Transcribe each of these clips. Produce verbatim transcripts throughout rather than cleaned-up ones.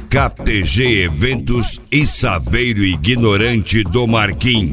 K T G Eventos e Saveiro Ignorante do Marquinhos.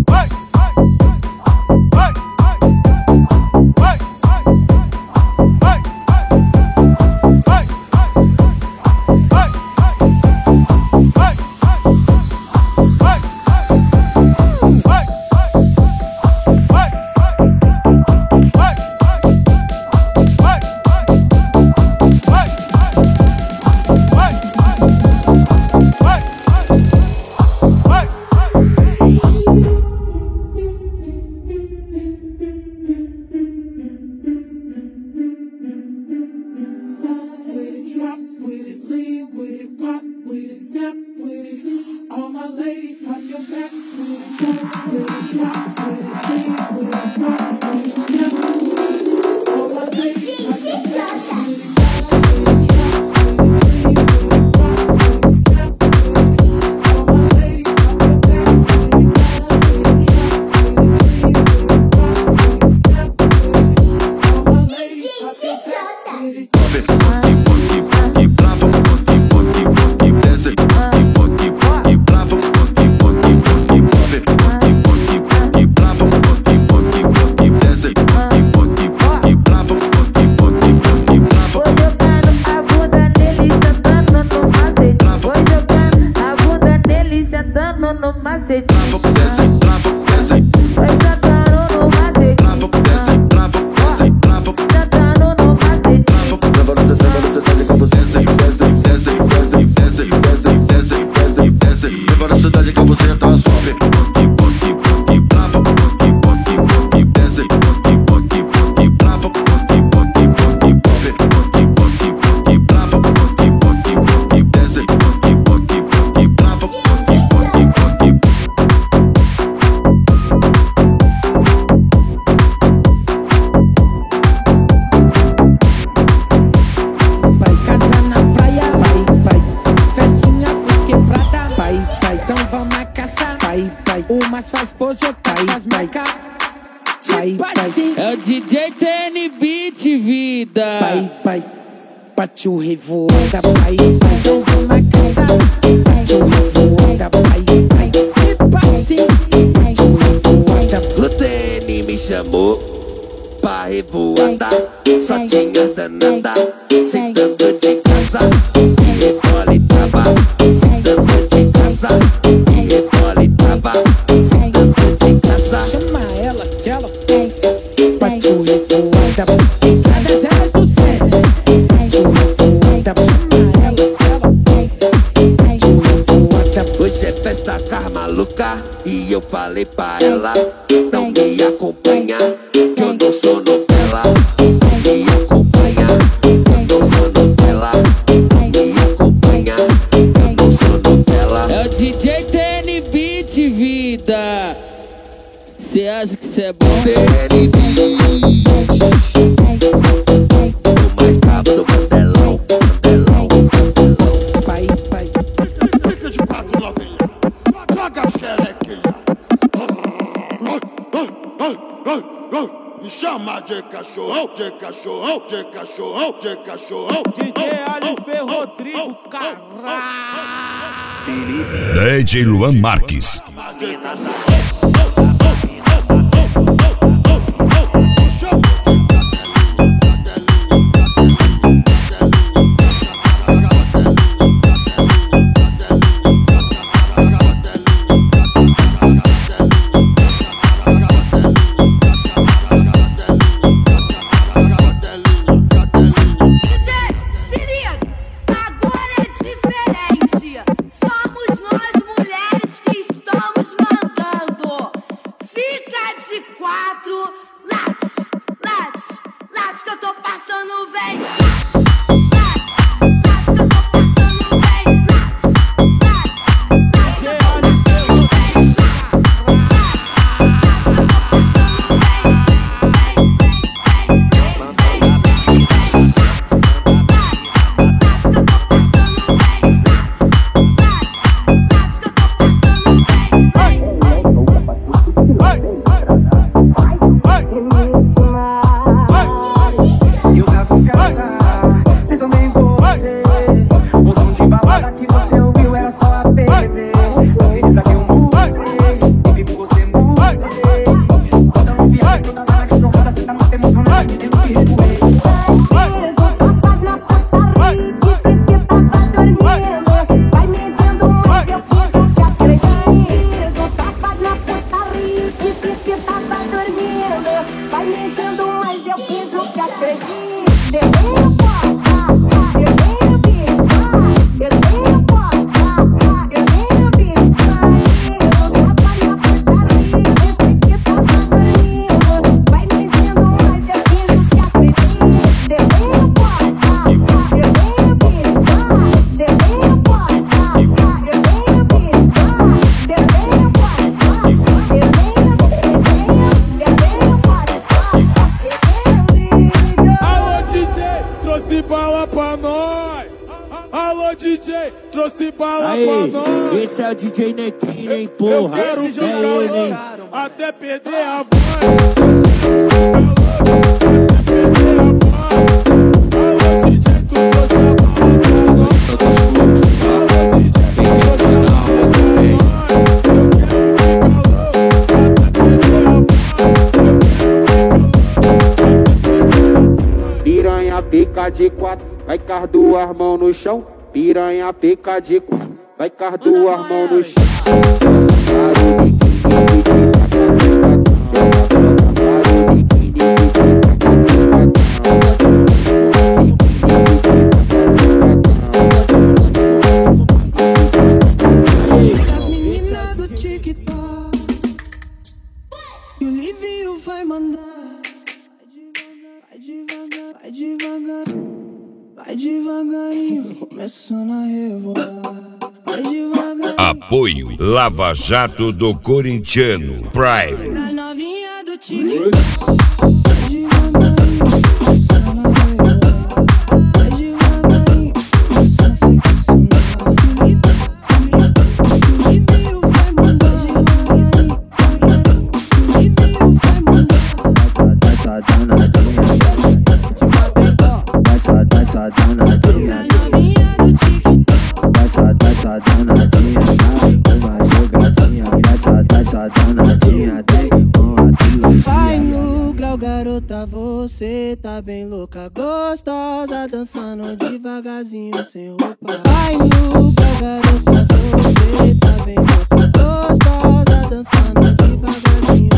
É o D J T N Beat, vida. Pai, pai, bate o revoada, pai, pai, então vamos casar. Bate o revoada, pai, pai, e passe. Bate o revoada. O T N me chamou pra revoada. Só tinha danada, sentando de casa. E rebole trava, sentando de casa. E rebole trava, sentando de casa. Chama ela, que ela bate o revoada. Em cada zero do sete. Bate o revoada. Chama ela, que ela bate o revoada. Hoje é festa car maluca e eu falei pra ela: não me acompanha, que eu não sou novela. Me acompanha, eu não sou novela. Me acompanha, eu não sou novela. É o D J T N Beat, vida. Cê acha que cê é bom? T N Beat, o mais brabo do Mandelão, Mandelão, Mandelão. Pai, pai, Fica de pato novinha, joga a xerequinha. Me chama de cachorro, de cachorro, de cachorro, de cachorro. D J Alifer Rodrigo, caralho. D J Luan Marques. Somos nós mulheres que estamos mandando. nós. Alô, D J, trouxe bala Aí, pra nós. esse é o D J Nequinho, hein, porra. Eu quero Esse ficar é ele, louco hein. até perder a voz. Até perder a voz. Alô, D J, tu trouxe a bala pra nós. Alô, D J, tu trouxe a bala pra nós. Eu quero ficar louco até perder a voz. Piranha pica de quatro, vai com as duas mãos no chão. Piranha pica de quatro, vai com as duas mãos no chão. As meninas do TikTok e o Livinho vai mandar. Vai devagar, vai devagar, vai devagarinho, começando a rebolar. Vai devagarinho. Apoio Lava Jato do Corintiano Prime. Na novinha do TikTok. Vai devagarinho, começando a rebolar. Vai devagarinho, começa a flexionar. O Livinho vai mandar. Devagarinho, o Livinho vai mandar. Dessa danadinha, dessa, dessa danadinha, Na novinha do TikTok. dessa, dessa danadinha, dá uma jogadinha, dessa, dessa danadinha, tem uma trilogia. Vai no grau, garota, você tá bem louca, gostosa, dançando devagarzinho sem roupa. Vai no grau, garota, você tá bem louca, gostosa, dançando devagarzinho